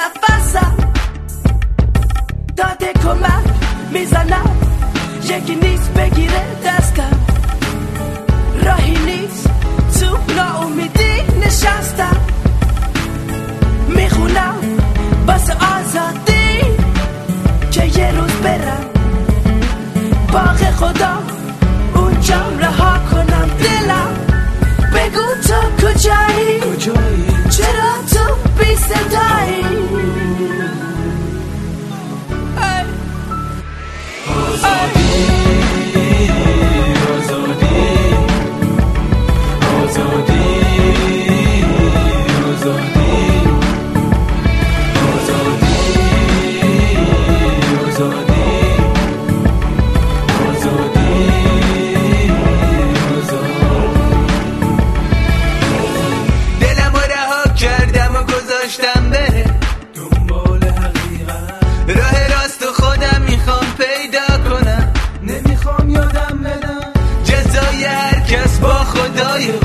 نفسم داده کمک میزنم یکی نیست بگیره دستم راهی نیست تو ناامیدی نشستم میخونم واسه آزادی که یه روز برم باغ خدا اونجام رها کنم دلم بگو تو کجایی چرا تو بی صدایی آزادی داشتم بره دنبال حقیقت راه راست و خودم میخوام پیدا کنم نمیخوام یادم بدم جزای هر کس با خدای